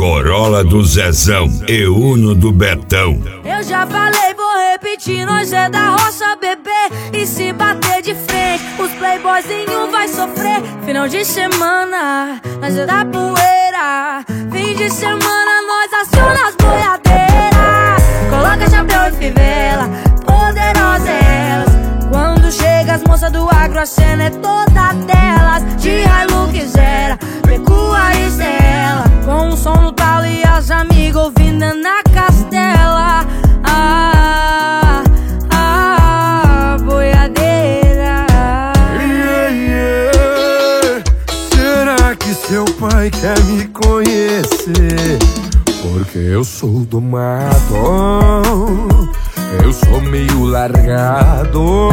Corolla do Zezão e Uno do Betão. Eu já falei, vou repetir, nós é da roça, bebê. E se bater de frente, os playboyzinhos vai sofrer. Final de semana, nós é da poeira. Fim de semana, nós aciona as boiadeiras. Coloca chapéu e fivela, poderosa elas. Quando chega as moças do agro, a cena é toda delas. De Hilux era, pecuarista ela. Com o som no talo e as amigas ouvindo na castela. Boiadeira. Será que seu pai quer me conhecer? Porque eu sou do mato, eu sou meio largado.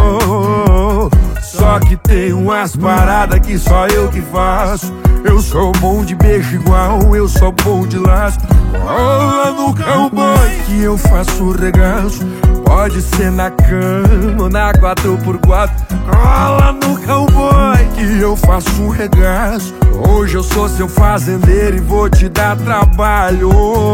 Só que tem umas paradas que só eu que faço. Eu sou bom de beijo igual, eu sou bom de laço. Cola no cowboy que eu faço regaço. Pode ser na cama ou na 4x4. Cola no cowboy que eu faço um regaço. Hoje eu sou seu fazendeiro e vou te dar trabalho.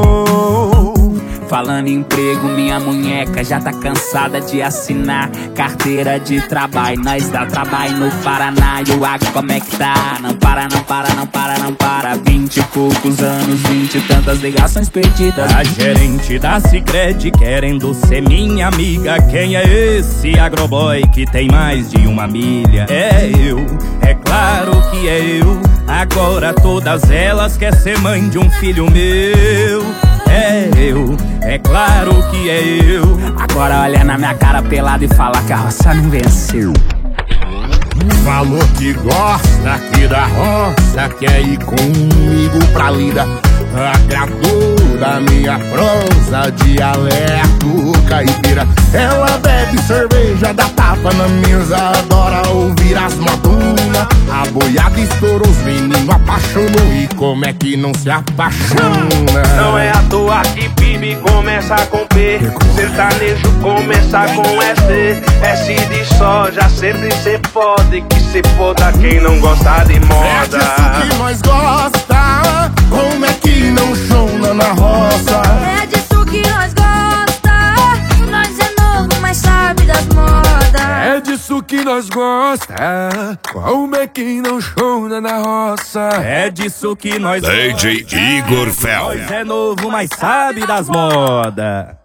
Falando em emprego, minha munheca já tá cansada de assinar carteira de trabalho. Nós dá trabalho no Paraná e o agro como é que tá? Não para, não para, não para, não para. 20 e poucos anos, 20 e tantas ligações perdidas. A gerente da Sicredi querendo ser minha amiga. Quem é esse agroboy que tem mais de uma milha? É eu, é claro que é eu. Agora todas elas querem ser mãe de um filho meu. É eu, é claro que é eu. Agora olha na minha cara pelada e fala que a roça não venceu. Falou que gosta aqui da roça, quer ir comigo pra lida. Agradou da minha prosa, dialeto caipira. Ela bebe cerveja, dá tapa na mesa, adora ouvir as modulas. A boiada estourou, os meninos apaixonou. E como é que não se apaixona? Não é à toa que PIB começa com P, sertanejo começa com S. S de soja, sempre cê pode. Que se foda quem não gosta de moda. É disso que nós gosta, como é que não chona na roça? É disso que nós gosta, nós é novo, mas sabe das modas. É disso que nós gosta, como é que não chona na roça? É disso que nós DJ Igor Fel. Nós é novo, mas sabe das modas.